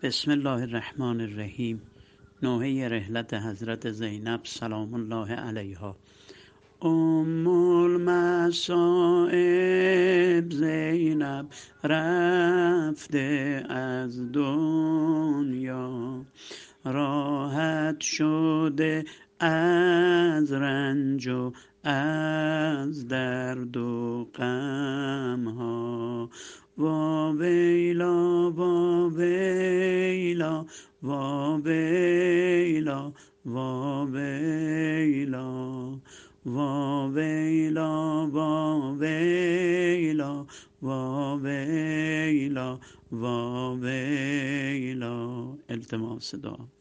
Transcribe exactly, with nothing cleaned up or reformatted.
بسم الله الرحمن الرحیم. نوحه رحلت حضرت زینب سلام الله علیها. ام المصائب زینب رفته از دنیا، راحت شده از رنج و از درد و غم ها. وا ویلا وا ویلا وا ویلا وا ویلا وا ویلا وا ویلا وا ویلا وا ویلا. التماس دعا.